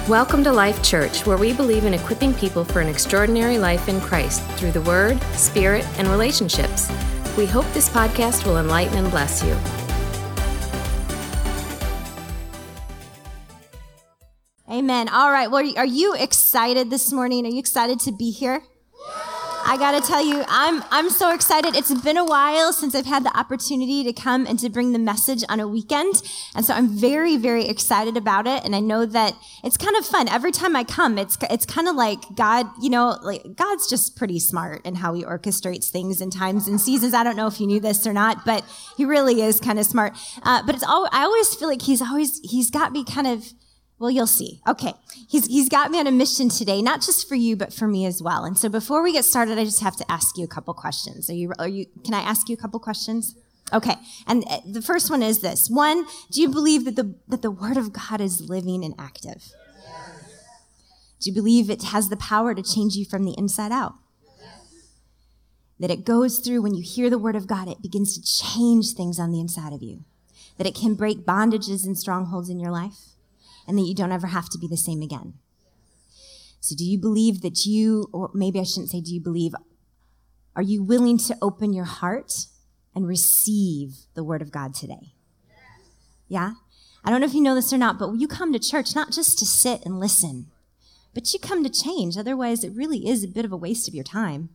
Welcome to Life Church, where we believe in equipping people for an extraordinary life in Christ through the Word, Spirit, and relationships. We hope this podcast will enlighten and bless you. Amen. All right. Well, are you excited this morning? Are you excited to be here? I got to tell you, I'm so excited. It's been a while since I've had the opportunity to come and to bring the message on a weekend. And so I'm very, very excited about it. And I know that it's kind of fun. Every time I come, it's kind of like God, God's just pretty smart in how he orchestrates things in times and seasons. I don't know if you knew this or not, but he really is kind of smart. But I always feel like he's got me kind of, well, you'll see. Okay. He's got me on a mission today, not just for you, but for me as well. And so before we get started, I just have to ask you a couple questions. Can I ask you a couple questions? Okay. And the first one is this. One, do you believe that the Word of God is living and active? Do you believe it has the power to change you from the inside out? That it goes through, when you hear the Word of God, it begins to change things on the inside of you? That it can break bondages and strongholds in your life? And that you don't ever have to be the same again. So do you believe that or maybe I shouldn't say do you believe, are you willing to open your heart and receive the Word of God today? Yeah? I don't know if you know this or not, but you come to church not just to sit and listen, but you come to change. Otherwise, it really is a bit of a waste of your time.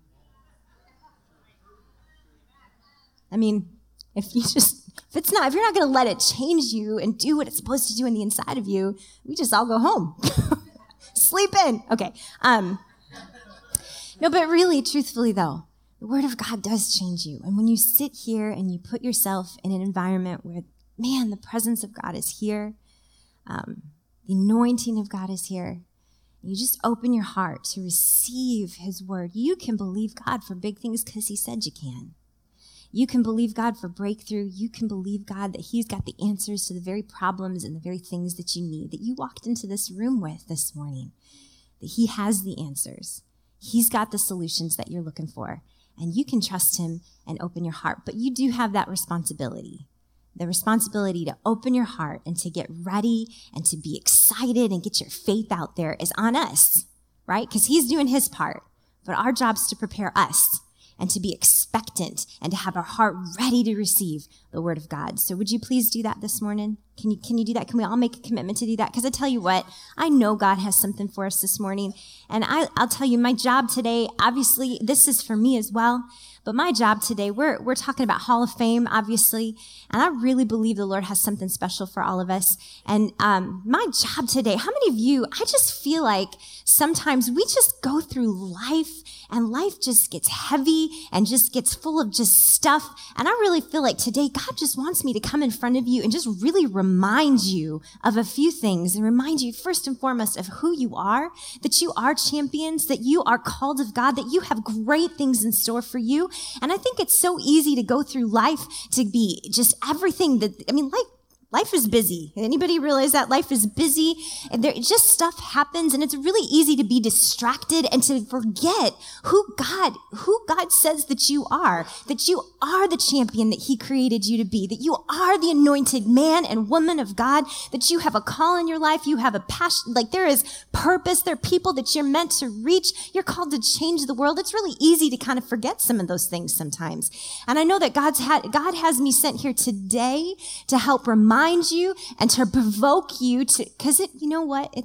I mean, if you're not going to let it change you and do what it's supposed to do on the inside of you, we just all go home. Sleep in. Okay. No, but really, truthfully though, the Word of God does change you. And when you sit here and you put yourself in an environment where, man, the presence of God is here, the anointing of God is here, and you just open your heart to receive His Word, you can believe God for big things because He said you can. You can believe God for breakthrough. You can believe God that He's got the answers to the very problems and the very things that you need, that you walked into this room with this morning, that He has the answers. He's got the solutions that you're looking for, and you can trust Him and open your heart. But you do have that responsibility, the responsibility to open your heart and to get ready and to be excited and get your faith out there is on us, right? Because He's doing His part, but our job is to prepare us and to be expectant and to have our heart ready to receive the Word of God. So would you please do that this morning? Can you do that? Can we all make a commitment to do that? Because I tell you what, I know God has something for us this morning. And I'll tell you, my job today, obviously, this is for me as well. But my job today, we're talking about Hall of Fame, obviously. And I really believe the Lord has something special for all of us. And my job today, how many of you, I just feel like sometimes we just go through life and life just gets heavy and just gets full of just stuff. And I really feel like today God just wants me to come in front of you and just really remind you of a few things and remind you first and foremost of who you are, that you are champions, that you are called of God, that you have great things in store for you. And I think it's so easy to go through life to be just everything life is busy. Anybody realize that life is busy? And just stuff happens, and it's really easy to be distracted and to forget who God says that you are the champion that He created you to be, that you are the anointed man and woman of God, that you have a call in your life, you have a passion, like there is purpose, there are people that you're meant to reach, you're called to change the world. It's really easy to kind of forget some of those things sometimes. And I know that God has me sent here today to help remind you and to provoke you to, because you know what?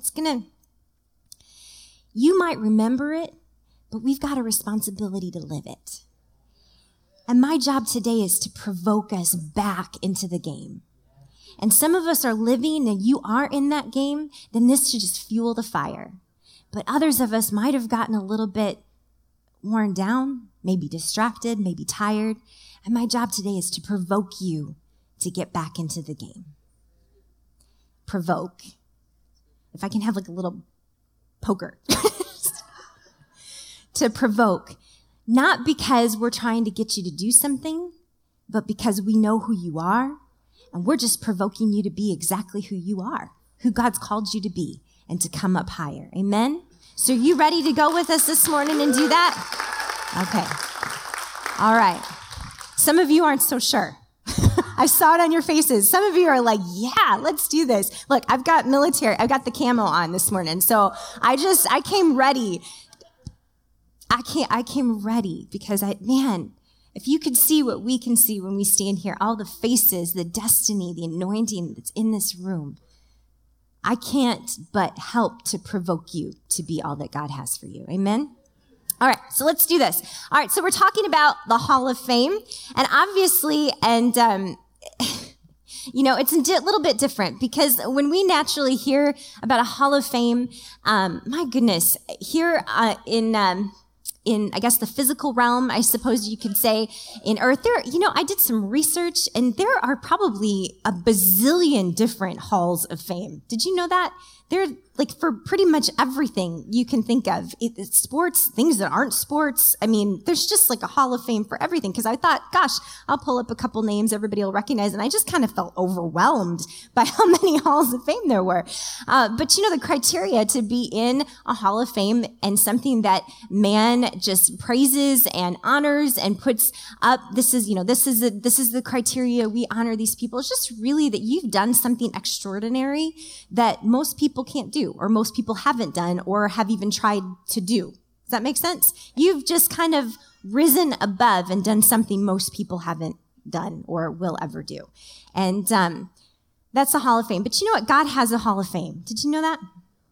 You might remember it, but we've got a responsibility to live it. And my job today is to provoke us back into the game. And some of us are living and you are in that game, then this should just fuel the fire. But others of us might have gotten a little bit worn down, maybe distracted, maybe tired. And my job today is to provoke you to get back into the game. Provoke. If I can have like a little poker. To provoke. Not because we're trying to get you to do something, but because we know who you are, and we're just provoking you to be exactly who you are, who God's called you to be, and to come up higher. Amen? So are you ready to go with us this morning and do that? Okay. All right. Some of you aren't so sure. I saw it on your faces. Some of you are like, yeah, let's do this. Look, I've got the camo on this morning. So I came ready. I came ready because if you could see what we can see when we stand here, all the faces, the destiny, the anointing that's in this room, I can't but help to provoke you to be all that God has for you. Amen? All right, so let's do this. All right, so we're talking about the Hall of Fame. And obviously, it's a little bit different because when we naturally hear about a Hall of Fame, my goodness, here in, I guess, the physical realm, I suppose you could say, in earth, I did some research, and there are probably a bazillion different halls of fame. Did you know that? They're like for pretty much everything you can think of. It's sports, things that aren't sports. I mean, there's just like a hall of fame for everything. Because I thought, gosh, I'll pull up a couple names everybody will recognize. And I just kind of felt overwhelmed by how many halls of fame there were. But the criteria to be in a hall of fame and something that man just praises and honors and puts up, this is the criteria we honor these people. It's just really that you've done something extraordinary that most people can't do, or most people haven't done, or have even tried to do. Does that make sense? You've just kind of risen above and done something most people haven't done or will ever do. And that's a hall of fame. But you know what? God has a hall of fame. Did you know that?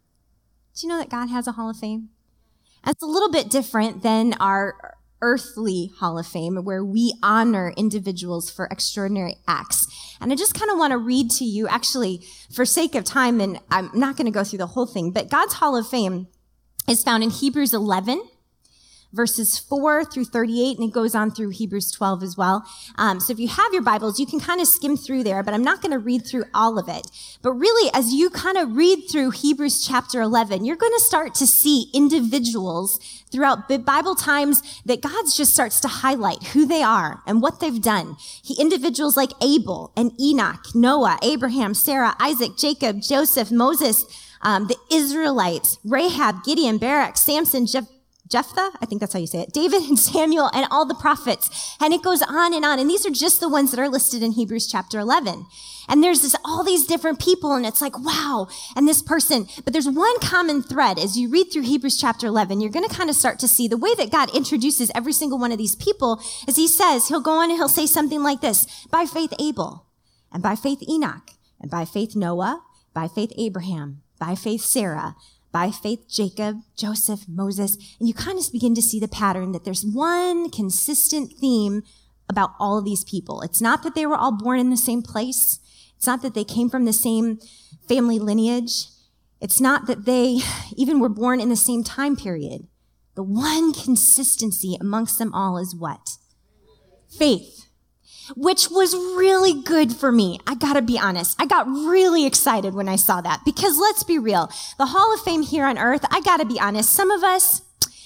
Did you know that God has a hall of fame? And it's a little bit different than our earthly hall of fame, where we honor individuals for extraordinary acts. And I just kind of want to read to you, actually, for sake of time, and I'm not going to go through the whole thing, but God's hall of fame is found in Hebrews 11, verses 4 through 38, and it goes on through Hebrews 12 as well. So if you have your Bibles, you can kind of skim through there, but I'm not going to read through all of it. But really, as you kind of read through Hebrews chapter 11, you're going to start to see individuals throughout Bible times that God just starts to highlight who they are and what they've done. Individuals like Abel and Enoch, Noah, Abraham, Sarah, Isaac, Jacob, Joseph, Moses, the Israelites, Rahab, Gideon, Barak, Samson, Jephthah, I think that's how you say it, David and Samuel, and all the prophets. And it goes on. And these are just the ones that are listed in Hebrews chapter 11. And there's all these different people, and it's like, wow, and this person. But there's one common thread. As you read through Hebrews chapter 11, you're going to kind of start to see the way that God introduces every single one of these people is he'll go on and he'll say something like this: by faith Abel, and by faith Enoch, and by faith Noah, by faith Abraham, by faith Sarah, by faith Jacob, Joseph, Moses. And you kind of begin to see the pattern that there's one consistent theme about all of these people. It's not that they were all born in the same place. It's not that they came from the same family lineage. It's not that they even were born in the same time period. The one consistency amongst them all is what? Faith. Which was really good for me. I gotta be honest. I got really excited when I saw that, because let's be real. The Hall of Fame here on earth, I gotta be honest. Some of us,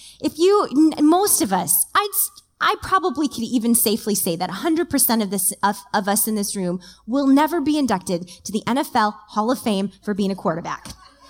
most of us, I probably could even safely say that 100% of us in this room will never be inducted to the NFL Hall of Fame for being a quarterback.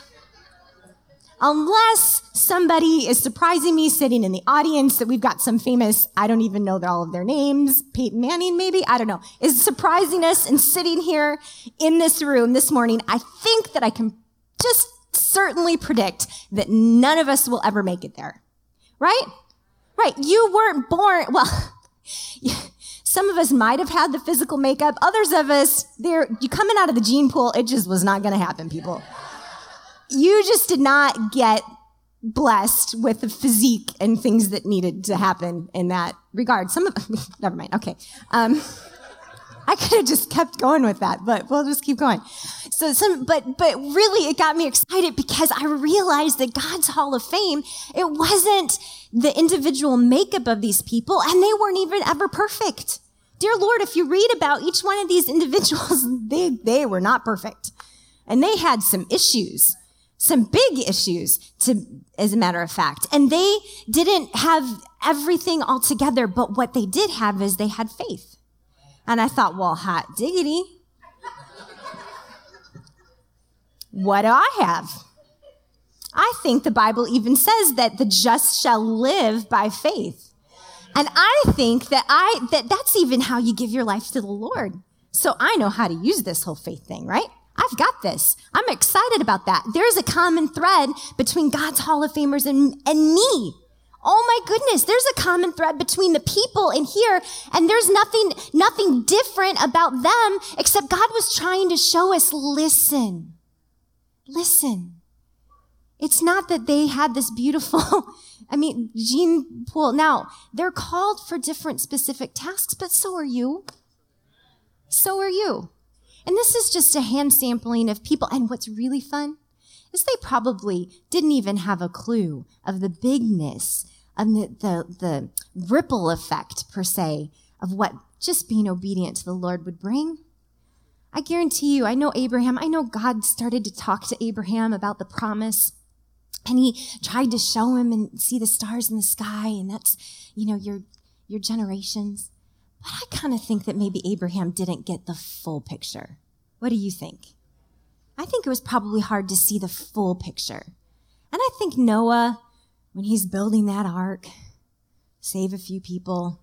Unless somebody is surprising me sitting in the audience, that we've got some famous, I don't even know all of their names, Peyton Manning maybe, I don't know, is surprising us and sitting here in this room this morning. I think that I can just certainly predict that none of us will ever make it there. Right? Right. You weren't born, well, some of us might have had the physical makeup. Others of us, you coming out of the gene pool, it just was not going to happen, people. You just did not get blessed with the physique and things that needed to happen in that regard. Never mind. Okay. I could have just kept going with that, but we'll just keep going. But really it got me excited because I realized that God's Hall of Fame, it wasn't the individual makeup of these people, and they weren't even ever perfect. Dear Lord, if you read about each one of these individuals, they were not perfect. And they had some issues. Some big issues, as a matter of fact. And they didn't have everything all together, but what they did have is they had faith. And I thought, well, hot diggity. What do I have? I think the Bible even says that the just shall live by faith. And I think that that's even how you give your life to the Lord. So I know how to use this whole faith thing, right? I've got this. I'm excited about that. There's a common thread between God's Hall of Famers and me. Oh my goodness, there's a common thread between the people in here, and there's nothing different about them except God was trying to show us, listen. It's not that they had this beautiful, gene pool. Now, they're called for different specific tasks, but so are you. So are you. And this is just a hand sampling of people. And what's really fun is they probably didn't even have a clue of the bigness of the ripple effect, per se, of what just being obedient to the Lord would bring. I guarantee you, I know God started to talk to Abraham about the promise, and he tried to show him and see the stars in the sky, and that's, your generations. But I kind of think that maybe Abraham didn't get the full picture. What do you think? I think it was probably hard to see the full picture. And I think Noah, when he's building that ark, save a few people,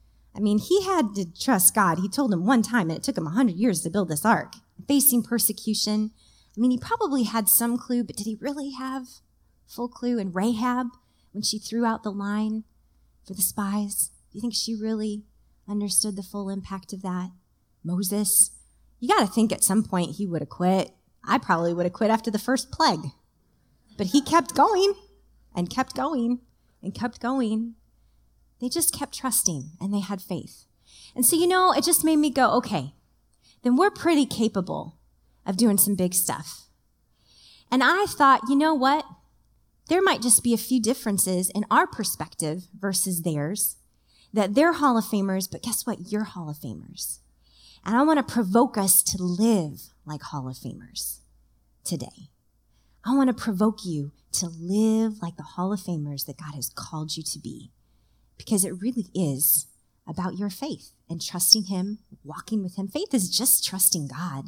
he had to trust God. He told him one time, and it took him 100 years to build this ark, facing persecution. He probably had some clue, but did he really have full clue? And Rahab, when she threw out the line for the spies, do you think she really understood the full impact of that? Moses, you got to think at some point he would have quit. I probably would have quit after the first plague. But he kept going and kept going and kept going. They just kept trusting, and they had faith. And so, it just made me go, okay, then we're pretty capable of doing some big stuff. And I thought, you know what? There might just be a few differences in our perspective versus theirs, that they're Hall of Famers, but guess what? You're Hall of Famers. And I want to provoke us to live like Hall of Famers today. I want to provoke you to live like the Hall of Famers that God has called you to be, because it really is about your faith and trusting him, walking with him. Faith is just trusting God.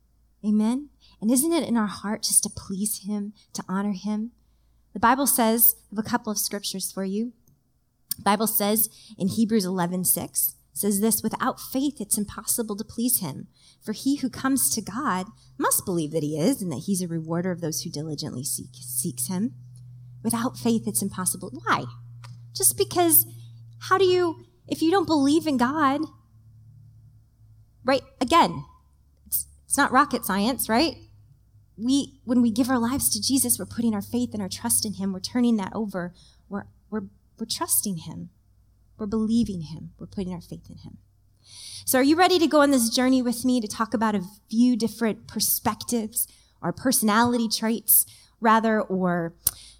Amen? And isn't it in our heart just to please him, to honor him? The Bible says, I have a couple of scriptures for you. The Bible says in Hebrews 11:6, says this, without faith, it's impossible to please him. For he who comes to God must believe that he is, and that he's a rewarder of those who diligently seeks him. Without faith, it's impossible. Why? Just because, if you don't believe in God, right? Again, it's not rocket science, right? When we give our lives to Jesus, we're putting our faith and our trust in him. We're turning that over. We're trusting him. We're believing him. We're putting our faith in him. So are you ready to go on this journey with me to talk about a few different perspectives or personality traits, rather, or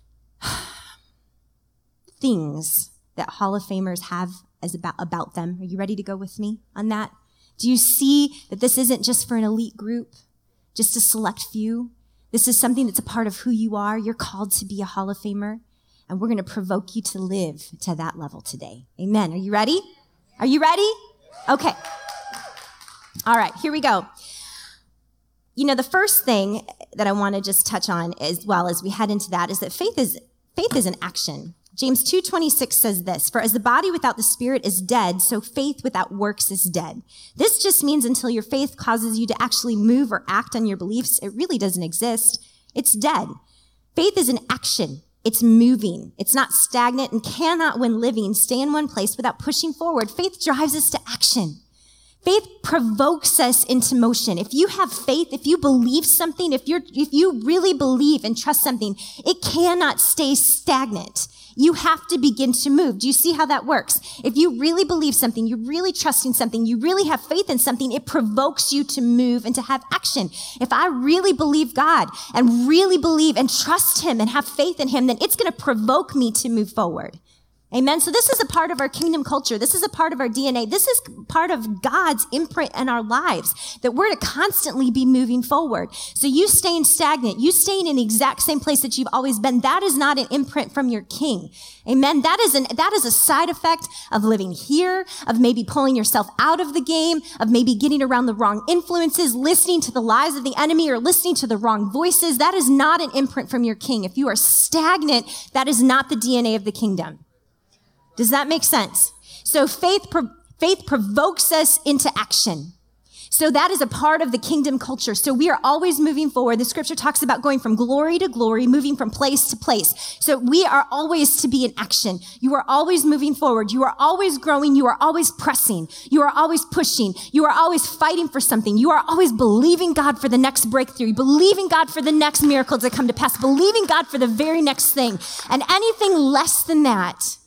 things that Hall of Famers have about them? Are you ready to go with me on that? Do you see that this isn't just for an elite group, just a select few? This is something that's a part of who you are. You're called to be a Hall of Famer, and we're going to provoke you to live to that level today. Amen. Are you ready? Are you ready? Okay. All right, here we go. The first thing that I want to just touch on as well as we head into that is that faith is an action. James 2:26 says this, for as the body without the spirit is dead, so faith without works is dead. This just means until your faith causes you to actually move or act on your beliefs, it really doesn't exist. It's dead. Faith is an action. It's moving. It's not stagnant and cannot, when living, stay in one place without pushing forward. Faith drives us to action. Faith provokes us into motion. If you have faith, if you believe something, if you really believe and trust something, it cannot stay stagnant. You have to begin to move. Do you see how that works? If you really believe something, you're really trusting something, you really have faith in something, it provokes you to move and to have action. If I really believe God and really believe and trust him and have faith in him, then it's going to provoke me to move forward. Amen. So this is a part of our kingdom culture. This is a part of our DNA. This is part of God's imprint in our lives, that we're to constantly be moving forward. So you staying stagnant, you staying in the exact same place that you've always been, that is not an imprint from your king. Amen. That is a side effect of living here, of maybe pulling yourself out of the game, of maybe getting around the wrong influences, listening to the lies of the enemy, or listening to the wrong voices. That is not an imprint from your king. If you are stagnant, that is not the DNA of the kingdom. Does that make sense? So faith provokes us into action. So that is a part of the kingdom culture. So we are always moving forward. The scripture talks about going from glory to glory, moving from place to place. So we are always to be in action. You are always moving forward. You are always growing. You are always pressing. You are always pushing. You are always fighting for something. You are always believing God for the next breakthrough, believing God for the next miracle to come to pass, believing God for the very next thing. And anything less than that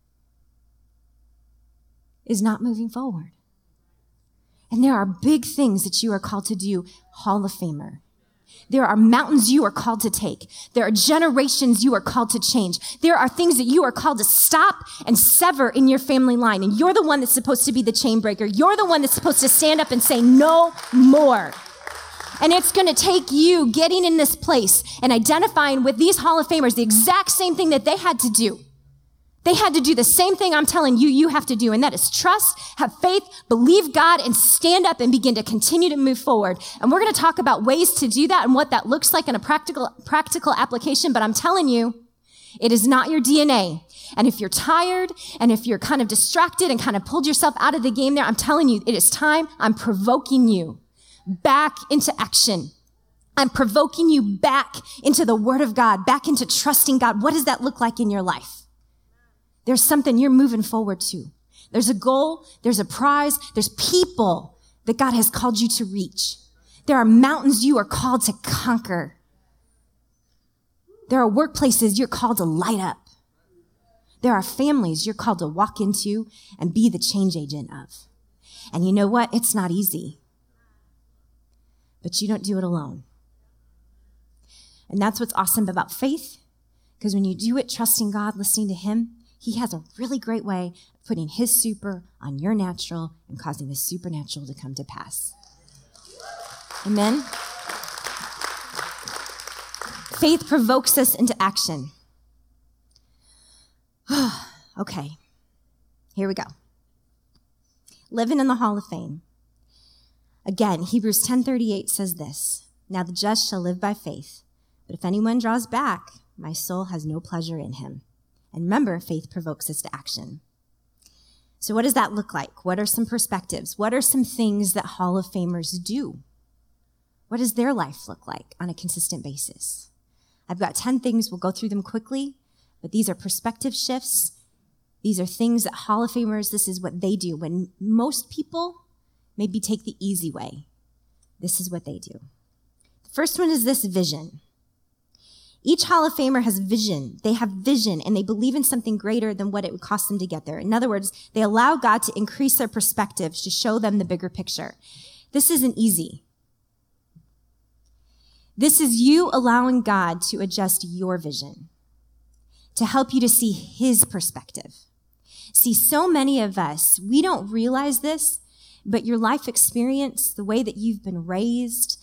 is not moving forward. And there are big things that you are called to do, Hall of Famer. There are mountains you are called to take. There are generations you are called to change. There are things that you are called to stop and sever in your family line. And you're the one that's supposed to be the chain breaker. You're the one that's supposed to stand up and say, no more. And it's going to take you getting in this place and identifying with these Hall of Famers the exact same thing that they had to do. They had to do the same thing I'm telling you, you have to do, and that is trust, have faith, believe God, and stand up and begin to continue to move forward. And we're going to talk about ways to do that and what that looks like in a practical application, but I'm telling you, it is not your DNA. And if you're tired, and if you're kind of distracted and kind of pulled yourself out of the game there, I'm telling you, it is time. I'm provoking you back into action. I'm provoking you back into the Word of God, back into trusting God. What does that look like in your life? There's something you're moving forward to. There's a goal, there's a prize, there's people that God has called you to reach. There are mountains you are called to conquer. There are workplaces you're called to light up. There are families you're called to walk into and be the change agent of. And you know what? It's not easy. But you don't do it alone. And that's what's awesome about faith, because when you do it trusting God, listening to Him, He has a really great way of putting His super on your natural and causing the supernatural to come to pass. Amen? Faith provokes us into action. Okay, here we go. Living in the Hall of Fame. Again, Hebrews 10:38 says this, "Now the just shall live by faith, but if anyone draws back, my soul has no pleasure in him." And remember, faith provokes us to action. So what does that look like? What are some perspectives? What are some things that Hall of Famers do? What does their life look like on a consistent basis? I've got 10 things. We'll go through them quickly, but these are perspective shifts. These are things that Hall of Famers, this is what they do. When most people maybe take the easy way, this is what they do. The first one is this: vision. Each Hall of Famer has vision. They have vision, and they believe in something greater than what it would cost them to get there. In other words, they allow God to increase their perspective to show them the bigger picture. This isn't easy. This is you allowing God to adjust your vision, to help you to see His perspective. See, so many of us, we don't realize this, but your life experience, the way that you've been raised,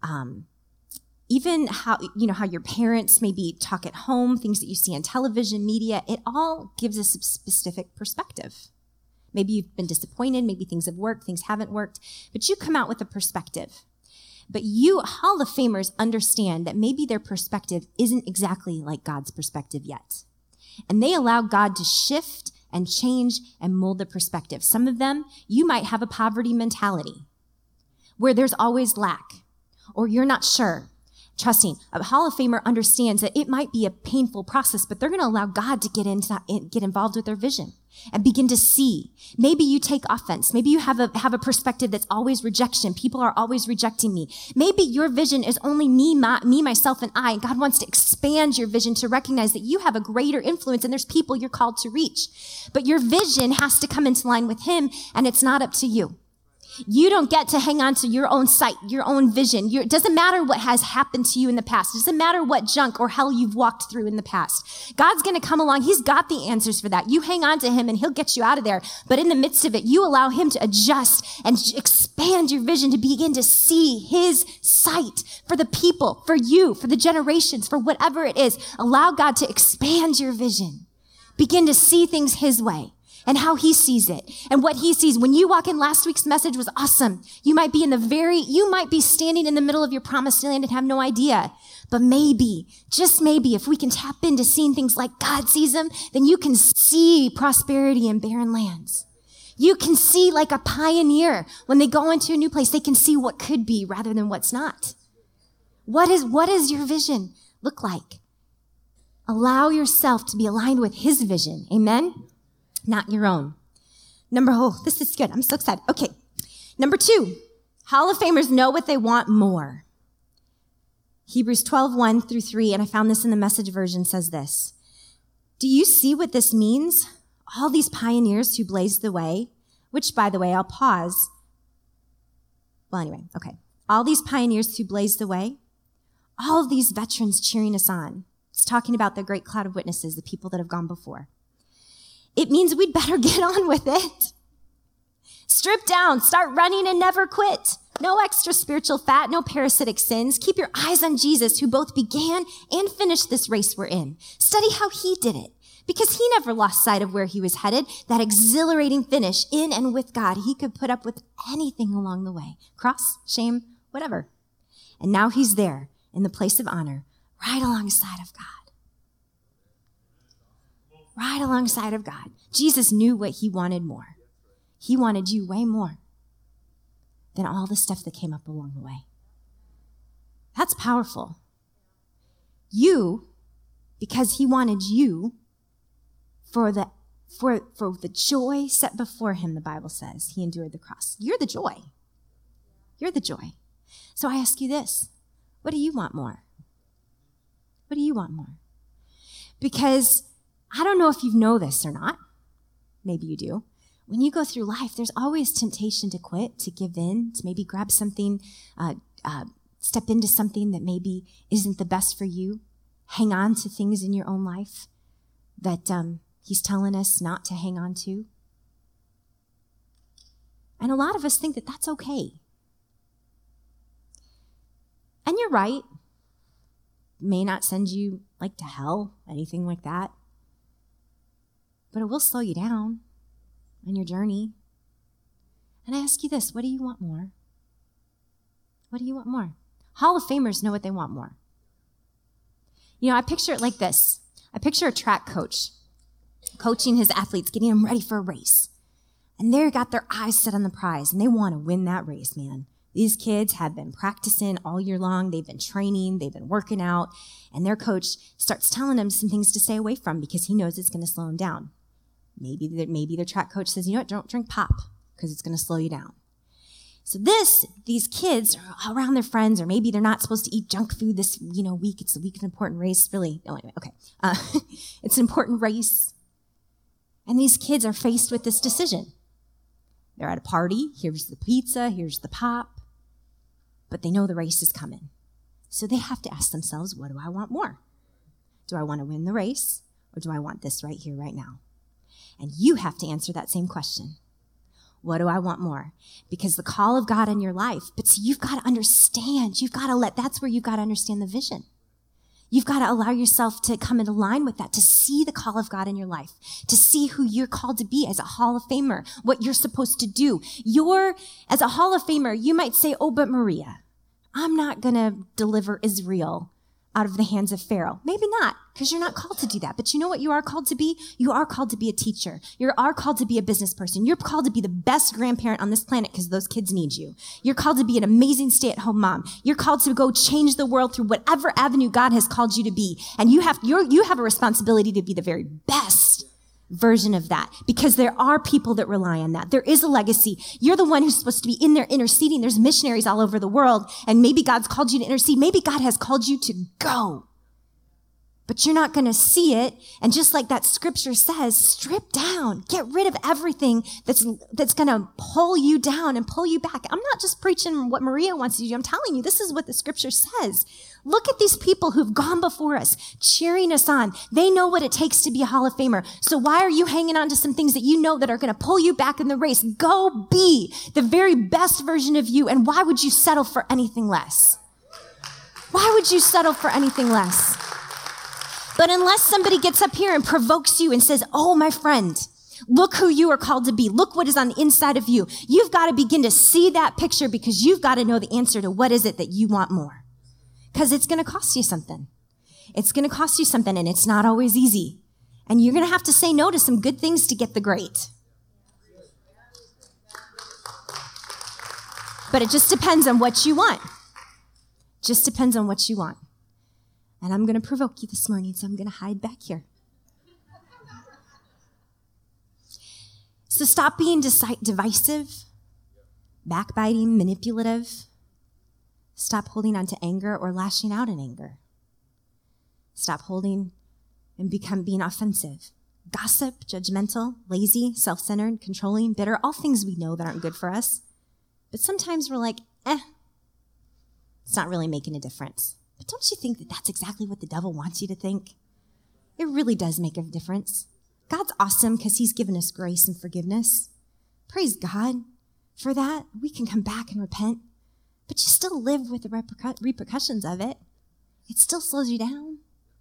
even how your parents maybe talk at home, things that you see on television, media, it all gives us a specific perspective. Maybe you've been disappointed, maybe things have worked, things haven't worked, but you come out with a perspective. But you, Hall of Famers, understand that maybe their perspective isn't exactly like God's perspective yet. And they allow God to shift and change and mold the perspective. Some of them, you might have a poverty mentality where there's always lack, or you're not sure. Trusting, a Hall of Famer understands that it might be a painful process, but they're going to allow God to get involved with their vision and begin to see. Maybe you take offense. Maybe you have a perspective that's always rejection. People are always rejecting me. Maybe your vision is only me, myself, and I, and God wants to expand your vision to recognize that you have a greater influence and there's people you're called to reach. But your vision has to come into line with Him, and it's not up to you. You don't get to hang on to your own sight, your own vision. It doesn't matter what has happened to you in the past. It doesn't matter what junk or hell you've walked through in the past. God's going to come along. He's got the answers for that. You hang on to Him and He'll get you out of there. But in the midst of it, you allow Him to adjust and expand your vision to begin to see His sight for the people, for you, for the generations, for whatever it is. Allow God to expand your vision. Begin to see things His way. And how He sees it and what He sees. When you walk in, last week's message was awesome. You might be standing in the middle of your promised land and have no idea. But maybe, just maybe, if we can tap into seeing things like God sees them, then you can see prosperity in barren lands. You can see like a pioneer. When they go into a new place, they can see what could be rather than what's not. What is your vision look like? Allow yourself to be aligned with his vision. Amen? Not your own. This is good. I'm so excited. Okay. Number 2, Hall of Famers know what they want more. Hebrews 12:1-3, and I found this in the Message version, says this. Do you see what this means? All these pioneers who blazed the way, which, by the way, I'll pause. Well, anyway, okay. All these pioneers who blazed the way, all of these veterans cheering us on. It's talking about the great cloud of witnesses, the people that have gone before. It means we'd better get on with it. Strip down, start running and never quit. No extra spiritual fat, no parasitic sins. Keep your eyes on Jesus, who both began and finished this race we're in. Study how he did it, because he never lost sight of where he was headed, that exhilarating finish in and with God. He could put up with anything along the way, cross, shame, whatever. And now he's there in the place of honor, right alongside of God. Right alongside of God. Jesus knew what he wanted more. He wanted you way more than all the stuff that came up along the way. That's powerful. You, because he wanted you, for the joy set before him, the Bible says, he endured the cross. You're the joy. You're the joy. So I ask you this, what do you want more? What do you want more? Because I don't know if you know this or not. Maybe you do. When you go through life, there's always temptation to quit, to give in, to maybe grab something, step into something that maybe isn't the best for you. Hang on to things in your own life that he's telling us not to hang on to. And a lot of us think that that's okay. And you're right. May not send you like to hell, anything like that. But it will slow you down on your journey. And I ask you this, what do you want more? What do you want more? Hall of Famers know what they want more. You know, I picture it like this. I picture a track coach coaching his athletes, getting them ready for a race. And they've got their eyes set on the prize, and they want to win that race, man. These kids have been practicing all year long. They've been training. They've been working out. And their coach starts telling them some things to stay away from because he knows it's going to slow them down. Maybe their track coach says, you know what, don't drink pop because it's going to slow you down. So these kids are around their friends, or maybe they're not supposed to eat junk food this, week. It's a week of an important race, really. Oh, anyway, okay. It's an important race. And these kids are faced with this decision. They're at a party. Here's the pizza. Here's the pop. But they know the race is coming. So they have to ask themselves, what do I want more? Do I want to win the race, or do I want this right here, right now? And you have to answer that same question. What do I want more? Because the call of God in your life, but see, you've got to understand. That's where you've got to understand the vision. You've got to allow yourself to come into line with that, to see the call of God in your life, to see who you're called to be as a Hall of Famer, what you're supposed to do. As a Hall of Famer, you might say, oh, but Maria, I'm not going to deliver Israel out of the hands of Pharaoh. Maybe not, because you're not called to do that. But you know what you are called to be? You are called to be a teacher. You are called to be a business person. You're called to be the best grandparent on this planet because those kids need you. You're called to be an amazing stay-at-home mom. You're called to go change the world through whatever avenue God has called you to be. And you have a responsibility to be the very best version of that, because there are people that rely on that. There is a legacy. You're the one who's supposed to be in there interceding. There's missionaries all over the world, and maybe God's called you to intercede. Maybe God has called you to go, but you're not going to see it. And just like that scripture says, strip down, get rid of everything that's going to pull you down and pull you back. I'm not just preaching what Maria wants to do. I'm telling you, this is what the scripture says. Look at these people who've gone before us, cheering us on. They know what it takes to be a Hall of Famer. So why are you hanging on to some things that you know that are going to pull you back in the race? Go be the very best version of you. And why would you settle for anything less? Why would you settle for anything less? But unless somebody gets up here and provokes you and says, oh, my friend, look who you are called to be. Look what is on the inside of you. You've got to begin to see that picture, because you've got to know the answer to what is it that you want more. Because it's going to cost you something. It's going to cost you something, and it's not always easy. And you're going to have to say no to some good things to get the great. But it just depends on what you want. Just depends on what you want. And I'm going to provoke you this morning, so I'm going to hide back here. So stop being divisive, backbiting, manipulative. Stop holding on to anger or lashing out in anger. Stop holding and being offensive. Gossip, judgmental, lazy, self-centered, controlling, bitter, all things we know that aren't good for us. But sometimes we're like, it's not really making a difference. But don't you think that that's exactly what the devil wants you to think? It really does make a difference. God's awesome because he's given us grace and forgiveness. Praise God for that. We can come back and repent, but you still live with the repercussions of it. It still slows you down.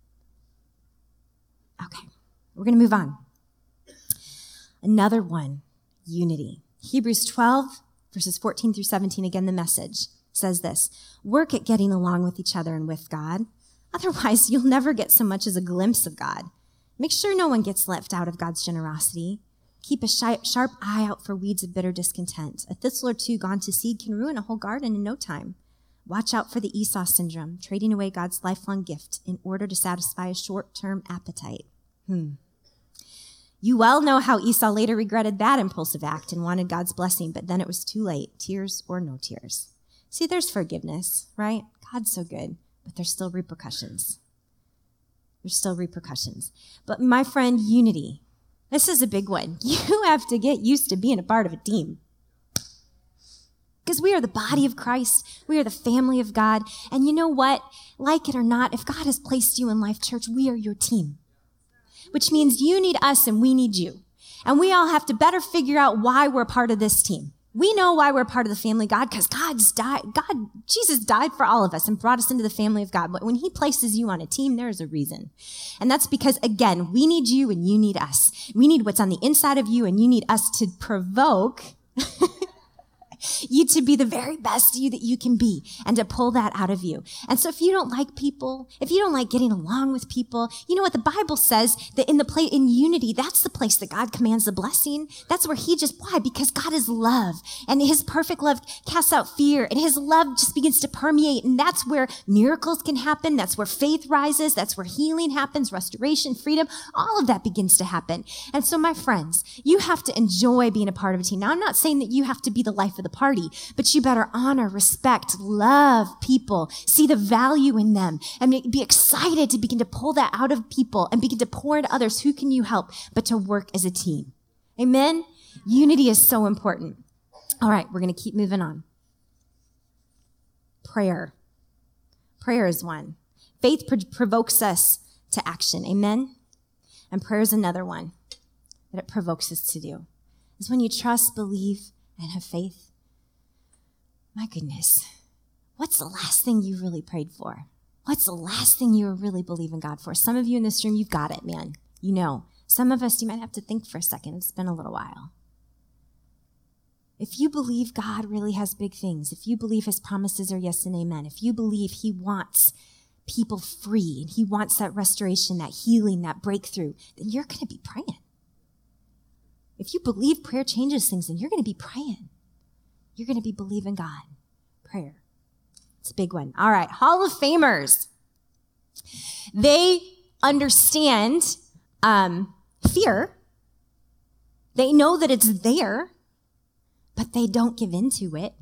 Okay, we're going to move on. Another one, unity. Hebrews 12, verses 14 through 17, again, the Message says this: work at getting along with each other and with God. Otherwise, you'll never get so much as a glimpse of God. Make sure no one gets left out of God's generosity. Keep a sharp eye out for weeds of bitter discontent. A thistle or two gone to seed can ruin a whole garden in no time. Watch out for the Esau syndrome, trading away God's lifelong gift in order to satisfy a short-term appetite. You well know how Esau later regretted that impulsive act and wanted God's blessing, but then it was too late, tears or no tears. See, there's forgiveness, right? God's so good, but there's still repercussions. There's still repercussions. But my friend, unity. This is a big one. You have to get used to being a part of a team. Because we are the body of Christ. We are the family of God. And you know what? Like it or not, if God has placed you in Life Church, we are your team. Which means you need us and we need you. And we all have to better figure out why we're part of this team. We know why we're part of the family of God, because Jesus died for all of us and brought us into the family of God. But when he places you on a team, there is a reason. And that's because, again, we need you and you need us. We need what's on the inside of you, and you need us to provoke you to be the very best you that you can be and to pull that out of you. And so if you don't like people, if you don't like getting along with people, you know what the Bible says, that in unity, that's the place that God commands the blessing. That's where why? Because God is love, and his perfect love casts out fear, and his love just begins to permeate. And that's where miracles can happen. That's where faith rises. That's where healing happens, restoration, freedom, all of that begins to happen. And so my friends, you have to enjoy being a part of a team. Now, I'm not saying that you have to be the life of the party, but you better honor, respect, love people, see the value in them, and be excited to begin to pull that out of people and begin to pour into others. Who can you help but to work as a team? Amen? Unity is so important. All right, we're going to keep moving on. Prayer. Prayer is one. Faith provokes us to action. Amen? And prayer is another one that it provokes us to do. It's when you trust, believe, and have faith. My goodness, what's the last thing you really prayed for? What's the last thing you were really believing God for? Some of you in this room, you've got it, man. You know. Some of us, you might have to think for a second. It's been a little while. If you believe God really has big things, if you believe his promises are yes and amen, if you believe he wants people free and he wants that restoration, that healing, that breakthrough, then you're going to be praying. If you believe prayer changes things, then you're going to be praying. You're going to be believing God. Prayer. It's a big one. All right. Hall of Famers. They understand fear. They know that it's there, but they don't give into it.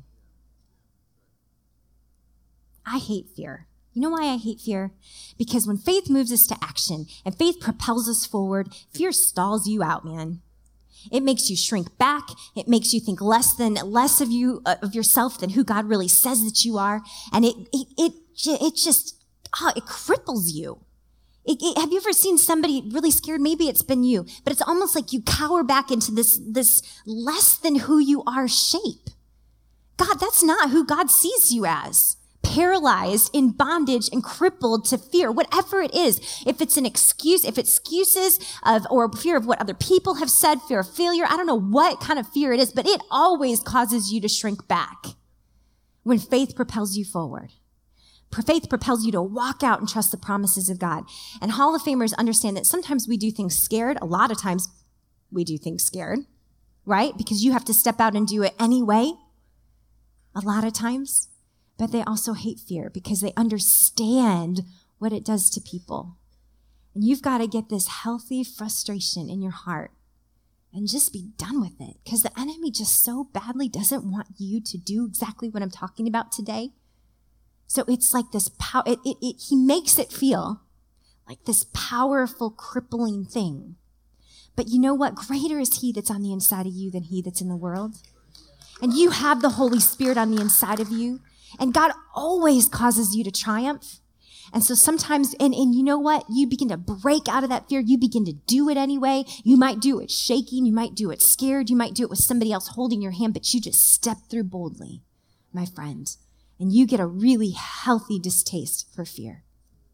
I hate fear. You know why I hate fear? Because when faith moves us to action and faith propels us forward, fear stalls you out, man. It makes you shrink back. It makes you think less of yourself than who God really says that you are. And it cripples you. Have you ever seen somebody really scared? Maybe it's been you, but it's almost like you cower back into this less than who you are shape. God, that's not who God sees you as. Paralyzed, in bondage, and crippled to fear, whatever it is. If it's an excuse, if it's excuses or fear of what other people have said, fear of failure, I don't know what kind of fear it is, but it always causes you to shrink back when faith propels you forward. Faith propels you to walk out and trust the promises of God. And Hall of Famers understand that sometimes we do things scared. A lot of times we do things scared, right? Because you have to step out and do it anyway. a lot of times, but they also hate fear because they understand what it does to people. And you've got to get this healthy frustration in your heart and just be done with it, because the enemy just so badly doesn't want you to do exactly what I'm talking about today. So it's like this power, he makes it feel like this powerful, crippling thing. But you know what? Greater is he that's on the inside of you than he that's in the world. And you have the Holy Spirit on the inside of you. And God always causes you to triumph. And so sometimes, and you know what? You begin to break out of that fear. You begin to do it anyway. You might do it shaking. You might do it scared. You might do it with somebody else holding your hand, but you just step through boldly, my friend. And you get a really healthy distaste for fear.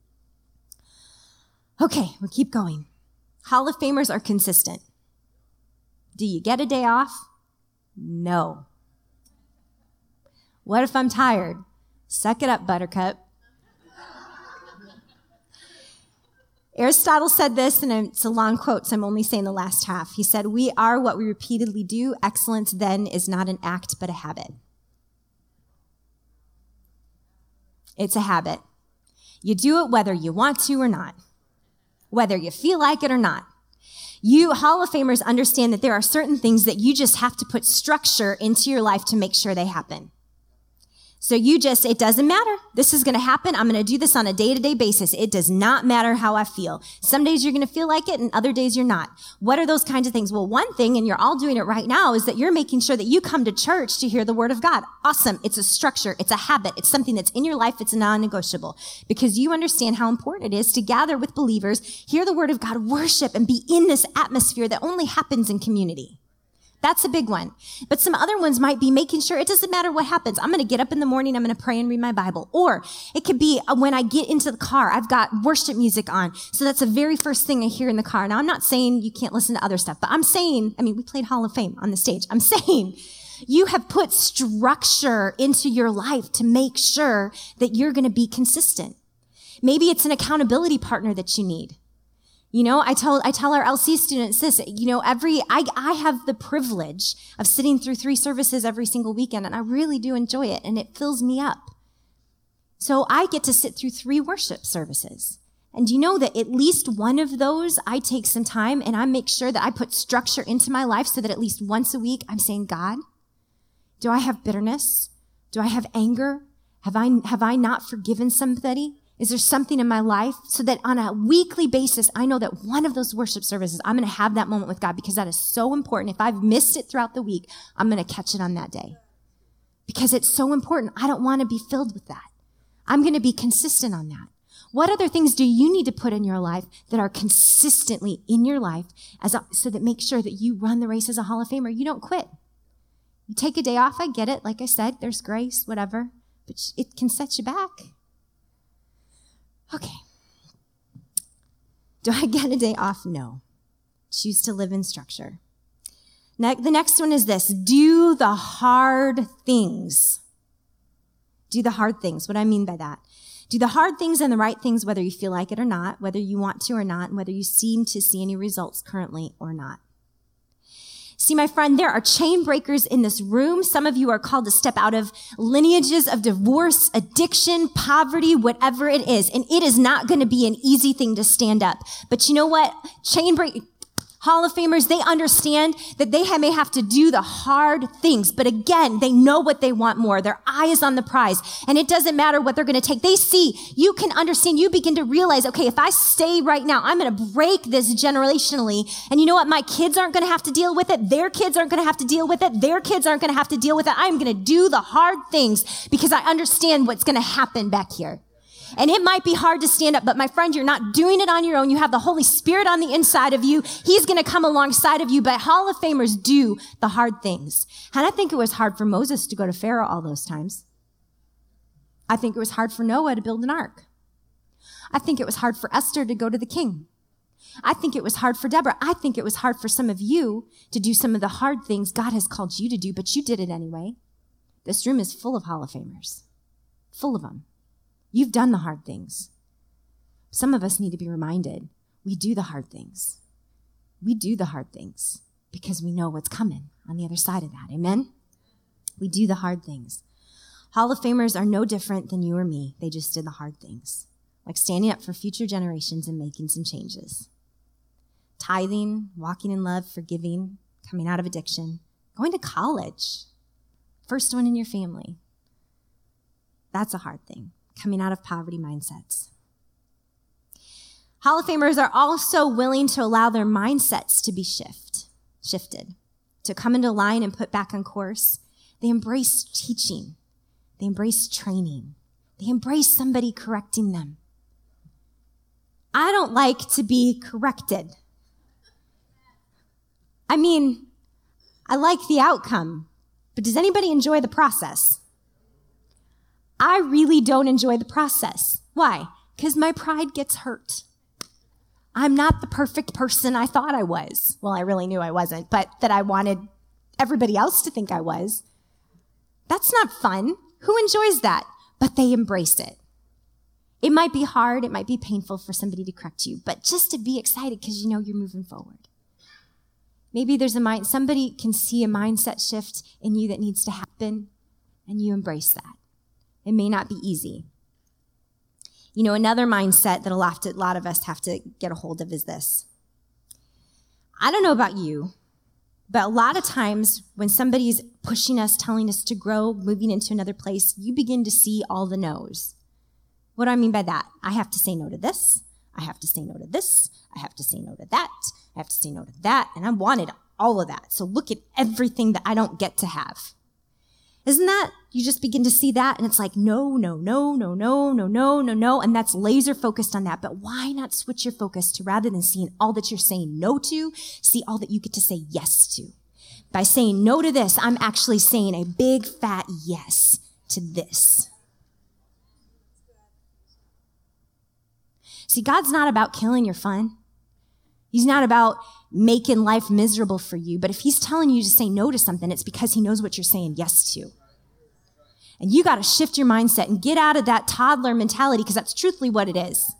Okay, we'll keep going. Hall of Famers are consistent. Do you get a day off? No. What if I'm tired? Suck it up, buttercup. Aristotle said this, and it's a long quote, so I'm only saying the last half. He said, "We are what we repeatedly do. Excellence then is not an act, but a habit." It's a habit. You do it whether you want to or not, whether you feel like it or not. You Hall of Famers understand that there are certain things that you just have to put structure into your life to make sure they happen. So it doesn't matter. This is going to happen. I'm going to do this on a day-to-day basis. It does not matter how I feel. Some days you're going to feel like it and other days you're not. What are those kinds of things? Well, one thing, and you're all doing it right now, is that you're making sure that you come to church to hear the word of God. Awesome. It's a structure. It's a habit. It's something that's in your life. It's non-negotiable because you understand how important it is to gather with believers, hear the word of God, worship, and be in this atmosphere that only happens in community. That's a big one. But some other ones might be making sure it doesn't matter what happens. I'm going to get up in the morning. I'm going to pray and read my Bible. Or it could be when I get into the car, I've got worship music on. So that's the very first thing I hear in the car. Now, I'm not saying you can't listen to other stuff, but I'm saying, we played Hall of Fame on the stage. I'm saying you have put structure into your life to make sure that you're going to be consistent. Maybe it's an accountability partner that you need. I tell our LC students this, I have the privilege of sitting through 3 services every single weekend, and I really do enjoy it, and it fills me up. So I get to sit through 3 worship services. And you know that at least one of those, I take some time and I make sure that I put structure into my life so that at least once a week I'm saying, God, do I have bitterness? Do I have anger? Have I not forgiven somebody? Is there something in my life so that on a weekly basis, I know that one of those worship services, I'm going to have that moment with God because that is so important. If I've missed it throughout the week, I'm going to catch it on that day because it's so important. I don't want to be filled with that. I'm going to be consistent on that. What other things do you need to put in your life that are consistently in your life so that make sure that you run the race as a Hall of Famer? You don't quit. You take a day off. I get it. Like I said, there's grace, whatever, but it can set you back. Okay. Do I get a day off? No. Choose to live in structure. The next one is this. Do the hard things. Do the hard things. What do I mean by that? Do the hard things and the right things, whether you feel like it or not, whether you want to or not, and whether you seem to see any results currently or not. See, my friend, there are chain breakers in this room. Some of you are called to step out of lineages of divorce, addiction, poverty, whatever it is. And it is not going to be an easy thing to stand up. But you know what? Hall of Famers, they understand that they may have to do the hard things. But again, they know what they want more. Their eye is on the prize. And it doesn't matter what they're going to take. They see, you can understand, you begin to realize, okay, if I stay right now, I'm going to break this generationally. And you know what? My kids aren't going to have to deal with it. Their kids aren't going to have to deal with it. Their kids aren't going to have to deal with it. I'm going to do the hard things because I understand what's going to happen back here. And it might be hard to stand up, but my friend, you're not doing it on your own. You have the Holy Spirit on the inside of you. He's going to come alongside of you, but Hall of Famers do the hard things. And I think it was hard for Moses to go to Pharaoh all those times. I think it was hard for Noah to build an ark. I think it was hard for Esther to go to the king. I think it was hard for Deborah. I think it was hard for some of you to do some of the hard things God has called you to do, but you did it anyway. This room is full of Hall of Famers, full of them. You've done the hard things. Some of us need to be reminded, we do the hard things. We do the hard things because we know what's coming on the other side of that. Amen? We do the hard things. Hall of Famers are no different than you or me. They just did the hard things, like standing up for future generations and making some changes. Tithing, walking in love, forgiving, coming out of addiction, going to college, first one in your family. That's a hard thing, coming out of poverty mindsets. Hall of Famers are also willing to allow their mindsets to be shifted, to come into line and put back on course. They embrace teaching. They embrace training. They embrace somebody correcting them. I don't like to be corrected. I mean, I like the outcome, but does anybody enjoy the process? I really don't enjoy the process. Why? Because my pride gets hurt. I'm not the perfect person I thought I was. Well, I really knew I wasn't, but that I wanted everybody else to think I was. That's not fun. Who enjoys that? But they embrace it. It might be hard. It might be painful for somebody to correct you, but just to be excited because you know you're moving forward. Maybe there's somebody can see a mindset shift in you that needs to happen, and you embrace that. It may not be easy. You know, another mindset that a lot of us have to get a hold of is this. I don't know about you, but a lot of times when somebody's pushing us, telling us to grow, moving into another place, you begin to see all the no's. What do I mean by that? I have to say no to this. I have to say no to this. I have to say no to that. I have to say no to that. And I wanted all of that. So look at everything that I don't get to have. Isn't that, you just begin to see that and it's like, no, no, no, no, no, no, no, no, no. And that's laser focused on that. But why not switch your focus to, rather than seeing all that you're saying no to, see all that you get to say yes to. By saying no to this, I'm actually saying a big fat yes to this. See, God's not about killing your fun. He's not about making life miserable for you. But if he's telling you to say no to something, it's because he knows what you're saying yes to. And you got to shift your mindset and get out of that toddler mentality, because that's truthfully what it is.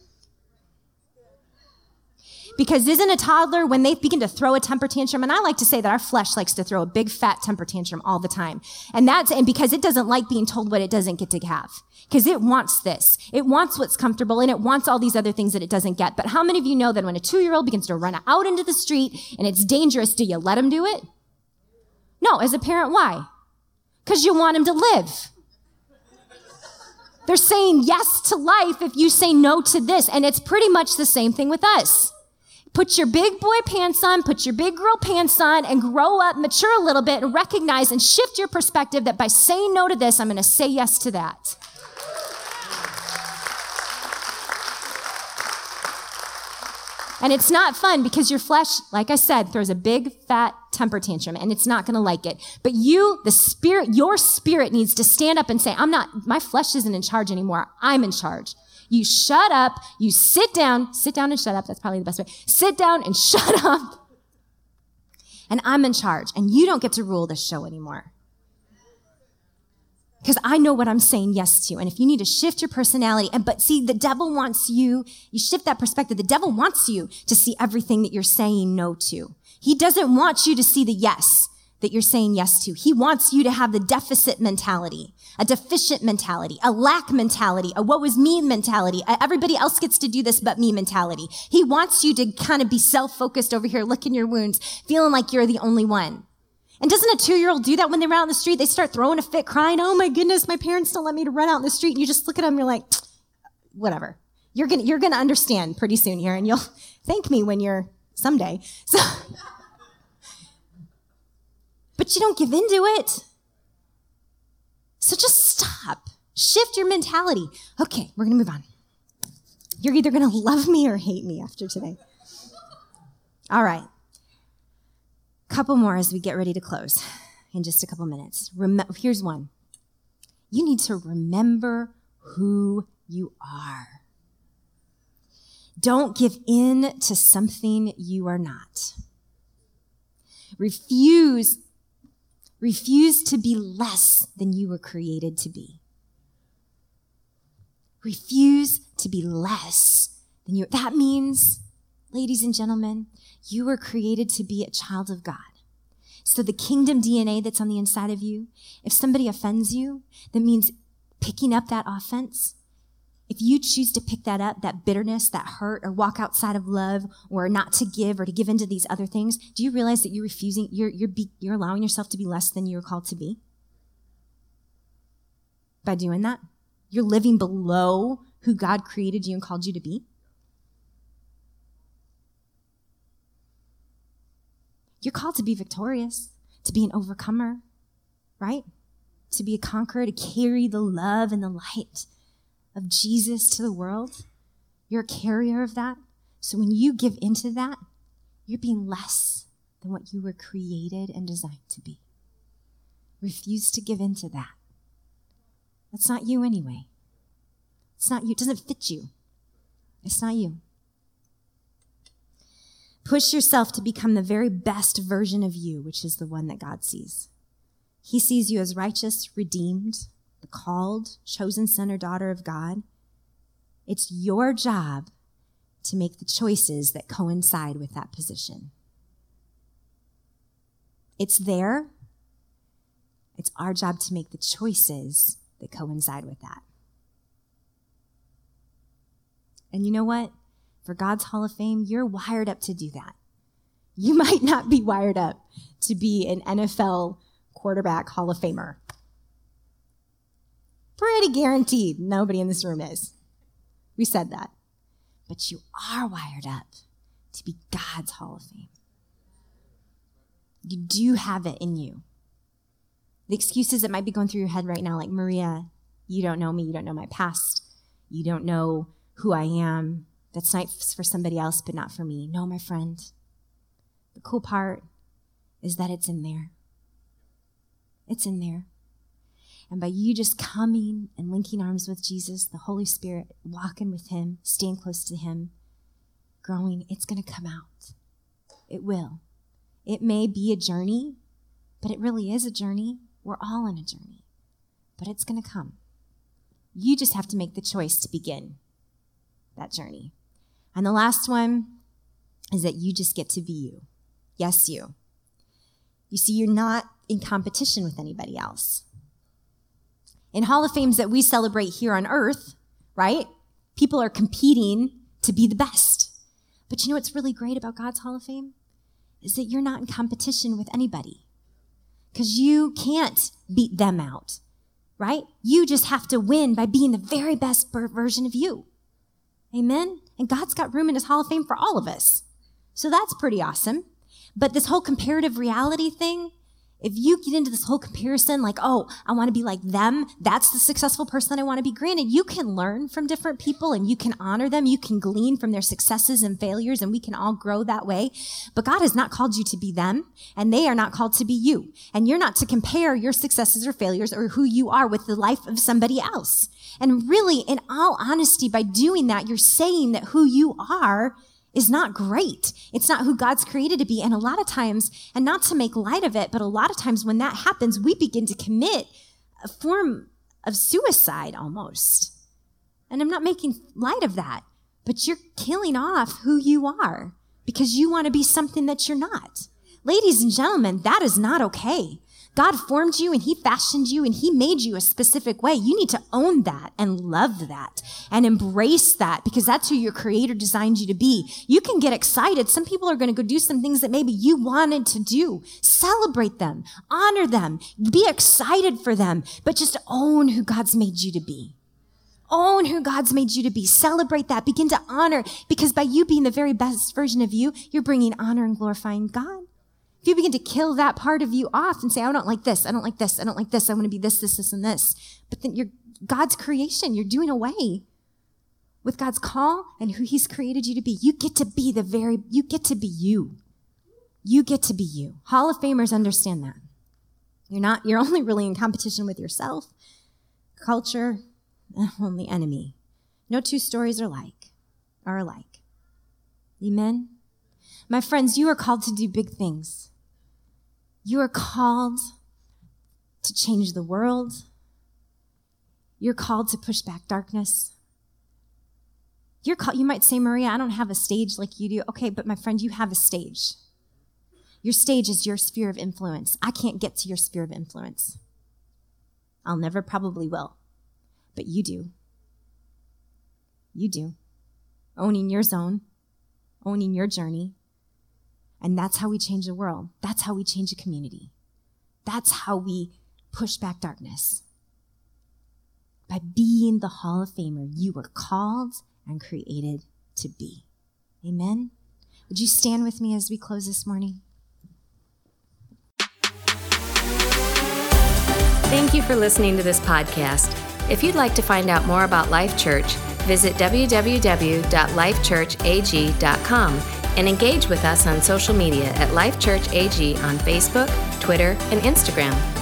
Because isn't a toddler, when they begin to throw a temper tantrum, and I like to say that our flesh likes to throw a big fat temper tantrum all the time. And because it doesn't like being told what it doesn't get to have. Because it wants this. It wants what's comfortable, and it wants all these other things that it doesn't get. But how many of you know that when a 2-year-old begins to run out into the street and it's dangerous, do you let him do it? No, as a parent, why? Because you want him to live. They're saying yes to life if you say no to this. And it's pretty much the same thing with us. Put your big boy pants on, put your big girl pants on, and grow up, mature a little bit, and recognize and shift your perspective that by saying no to this, I'm going to say yes to that. And it's not fun because your flesh, like I said, throws a big fat temper tantrum, and it's not going to like it. But your spirit needs to stand up and say, my flesh isn't in charge anymore. I'm in charge. You shut up, you sit down and shut up. That's probably the best way. Sit down and shut up. And I'm in charge. And you don't get to rule this show anymore. Because I know what I'm saying yes to. And if you need to shift your personality, but see, the devil wants you shift that perspective. The devil wants you to see everything that you're saying no to. He doesn't want you to see the yes that you're saying yes to. He wants you to have the deficit mentality, a deficient mentality, a lack mentality, a what was me mentality, a everybody else gets to do this but me mentality. He wants you to kind of be self-focused over here, licking your wounds, feeling like you're the only one. And doesn't a 2-year-old do that when they're out in the street? They start throwing a fit, crying, oh my goodness, my parents don't let me to run out in the street. And you just look at them, you're like, whatever. You're gonna understand pretty soon here, and you'll thank me when you're someday. So, but you don't give into it. So just stop. Shift your mentality. Okay, we're going to move on. You're either going to love me or hate me after today. All right. Couple more as we get ready to close in just a couple minutes. Here's one. You need to remember who you are. Don't give in to something you are not. Refuse to be less than you were created to be. Refuse to be less than you. That means, ladies and gentlemen, you were created to be a child of God. So the kingdom DNA that's on the inside of you, if somebody offends you, that means picking up that offense. If you choose to pick that up, that bitterness, that hurt, or walk outside of love, or not to give, or to give into these other things, do you realize that you're allowing yourself to be less than you're called to be? By doing that, you're living below who God created you and called you to be. You're called to be victorious, to be an overcomer, right? To be a conqueror, to carry the love and the light of Jesus to the world. You're a carrier of that. So when you give into that, you're being less than what you were created and designed to be. Refuse to give into that. That's not you anyway. It's not you. It doesn't fit you. It's not you. Push yourself to become the very best version of you, which is the one that God sees. He sees you as righteous, redeemed, the called, chosen son or daughter of God. It's your job to make the choices that coincide with that position. It's there. It's our job to make the choices that coincide with that. And you know what? For God's Hall of Fame, you're wired up to do that. You might not be wired up to be an NFL quarterback Hall of Famer. Pretty guaranteed nobody in this room is. We said that. But you are wired up to be God's Hall of Fame. You do have it in you. The excuses that might be going through your head right now, like, Maria, you don't know me, you don't know my past, you don't know who I am. That's nice for somebody else, but not for me. No, my friend. The cool part is that it's in there. It's in there. And by you just coming and linking arms with Jesus, the Holy Spirit, walking with him, staying close to him, growing, it's going to come out. It will. It may be a journey, but it really is a journey. We're all on a journey, but it's going to come. You just have to make the choice to begin that journey. And the last one is that you just get to be you. Yes, you. You see, you're not in competition with anybody else. In Hall of Fames that we celebrate here on earth, right? People are competing to be the best. But you know what's really great about God's Hall of Fame? Is that you're not in competition with anybody. Because you can't beat them out, right? You just have to win by being the very best version of you. Amen? And God's got room in his Hall of Fame for all of us. So that's pretty awesome. But this whole comparative reality thing, if you get into this whole comparison, like, oh, I want to be like them, that's the successful person that I want to be. Granted, you can learn from different people and you can honor them. You can glean from their successes and failures, and we can all grow that way. But God has not called you to be them, and they are not called to be you. And you're not to compare your successes or failures or who you are with the life of somebody else. And really, in all honesty, by doing that, you're saying that who you are is not great. It's not who God's created to be. And a lot of times, and not to make light of it, but a lot of times when that happens, we begin to commit a form of suicide almost. And I'm not making light of that, but you're killing off who you are because you want to be something that you're not. Ladies and gentlemen, that is not okay. God formed you and he fashioned you and he made you a specific way. You need to own that and love that and embrace that because that's who your creator designed you to be. You can get excited. Some people are going to go do some things that maybe you wanted to do. Celebrate them, honor them, be excited for them, but just own who God's made you to be. Own who God's made you to be. Celebrate that. Begin to honor because by you being the very best version of you, you're bringing honor and glorifying God. If you begin to kill that part of you off and say, I don't like this, I don't like this, I don't like this, I want to be this, this, this, and this. But then you're God's creation. You're doing away with God's call and who he's created you to be. You get to be you get to be you. You get to be you. Hall of Famers understand that. You're only really in competition with yourself, culture, and the enemy. No two stories are alike. Amen? My friends, you are called to do big things. You are called to change the world. You're called to push back darkness. You might say, Maria, I don't have a stage like you do. Okay, but my friend, you have a stage. Your stage is your sphere of influence. I can't get to your sphere of influence. I'll never probably will, but you do. You do. Owning your zone, owning your journey. And that's how we change the world. That's how we change a community. That's how we push back darkness. By being the Hall of Famer you were called and created to be. Amen? Would you stand with me as we close this morning? Thank you for listening to this podcast. If you'd like to find out more about Life Church, visit www.lifechurchag.com and engage with us on social media at Life Church AG on Facebook, Twitter, and Instagram.